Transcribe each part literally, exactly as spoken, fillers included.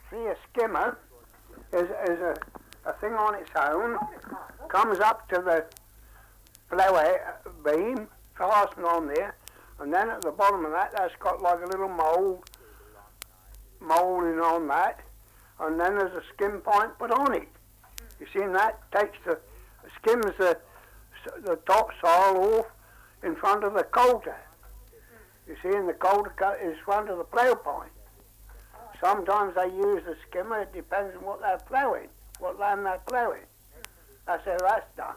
See, a skimmer is, is a, a thing on its own, comes up to the plough beam, fastened on there, and then at the bottom of that, that's got like a little mould, moulding on that, and then there's a skim point put on it. You see, and that takes the, skims the, the topsoil off in front of the coulter. You see, and the coulter cut is in front of the plough point. Sometimes they use the skimmer, it depends on what they're ploughing, what land they're ploughing. That's how that's done.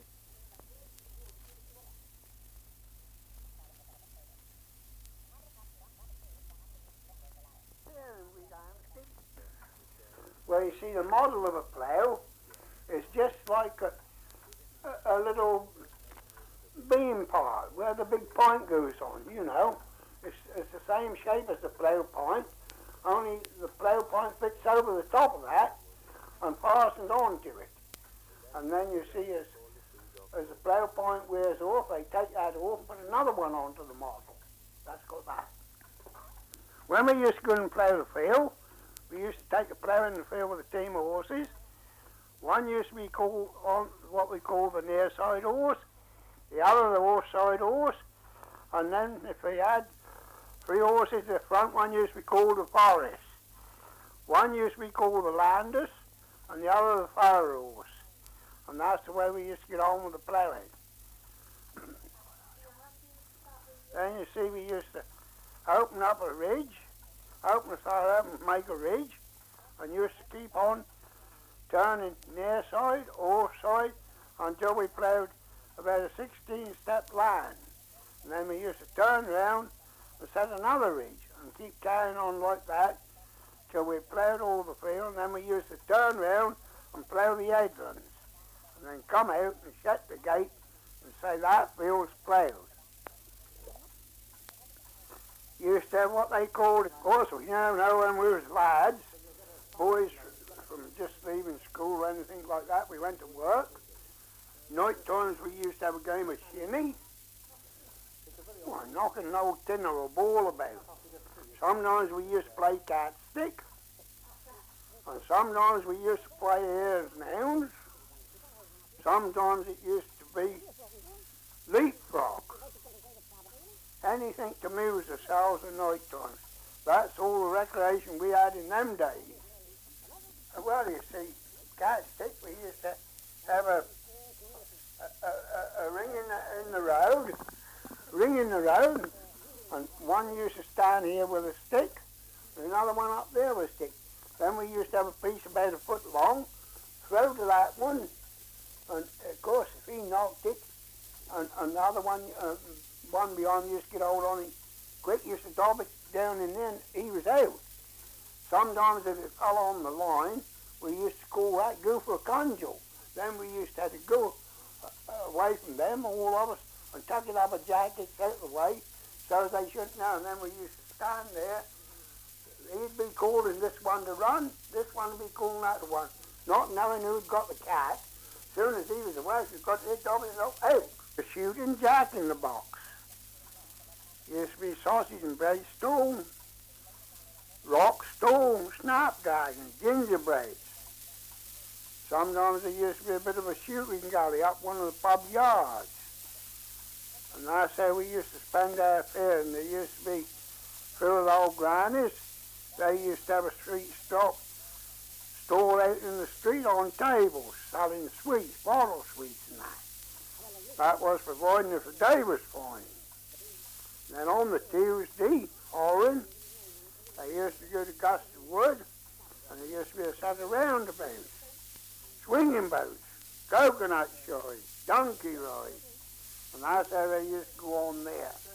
Well, you see, the model of a plough is just like a, a, a little beam part where the big point goes on, you know. It's, it's the same shape as the plough point, only the plough point fits over the top of that and fastened onto it. And then you see as, as the plough point wears off, they take that off and put another one onto the model. That's got that. When we used to go and plough the field, we used to take a plough in the field with a team of horses. One used to be called on what we call the near side horse, the other the off side horse, and then if we had three horses, the front one used to be called the forest. One used to be called the landers, and the other the fire horse. And that's the way we used to get on with the ploughing. Then you see we used to open up a ridge, open the fire up and make a ridge, and used to keep on turning near side, off side, until we ploughed about a sixteen step line. And then we used to turn round and set another ridge and keep carrying on like that till we ploughed all the field, and then we used to turn round and plough the headlands. And then come out and shut the gate and say that field's ploughed. Used to have what they called, of course, you never know when we was lads, boys from just leaving school or anything like that, we went to work. Night times we used to have a game of shinny. Well, knocking an old tin or a ball about. Sometimes we used to play cat stick. And sometimes we used to play hares and hounds. Sometimes it used to be leapfrog. Anything to amuse ourselves at night times. That's all the recreation we had in them days. Well, you see, cat stick, we used to have a, a, a, a ring in the, in the road, ring in the road, and one used to stand here with a stick, and another one up there with a stick. Then we used to have a piece about a foot long, throw to that one, and of course if he knocked it, and, and the other one, uh, one beyond used to get hold on him quick, used to dob it down and then he was out. Sometimes if it fell on the line, we used to call that go for a conjure. Then we used to have to go uh, away from them, all of us, and tuck it up a jacket out of the way so they shouldn't know. And then we used to stand there. He'd be calling this one to run, this one would be calling that one, not knowing who'd got the cat. As soon as he was away, he got it dob it out. The shooting jack in the box. Used to be sausage and bread stone, rock stone, snapdragon, gingerbread. Sometimes there used to be a bit of a shooting gully up one of the pub yards. And that's how we used to spend our fare. And there used to be, through the old grannies, they used to have a street stop store out in the street on tables, selling sweets, bottle sweets and that. That was providing if the day was fine. Then on the Tuesday, Oran, they used to go to Gusty Wood, and there used to be a set of roundabouts, swinging boats, coconut shies, donkey rides, and that's how they used to go on there.